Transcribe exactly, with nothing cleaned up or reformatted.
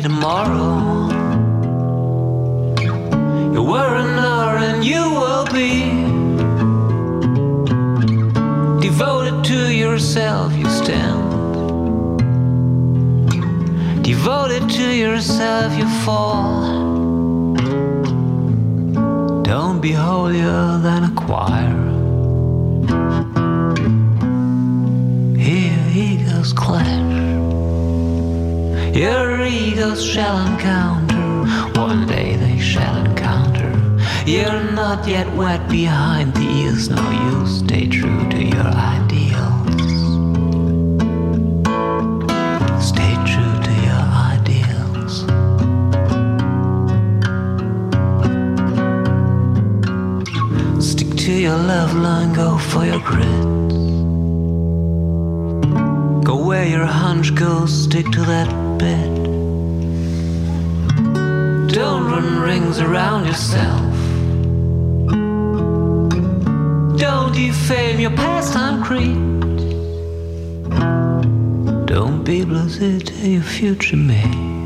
tomorrow. You were and are and you will be. Devoted to yourself you stand. Devoted to yourself you fall. Don't be holier than a choir. Here egos clash. Your egos shall encounter. One day they shall encounter. You're not yet wet behind the ears. No, you stay true to your ideals. Stay true to your ideals. Stick to your love line, go for your grit. Go where your hunch goes, stick to that bit. Don't run rings around yourself. Don't defame your pastime creed. Don't be blasé to your future mate.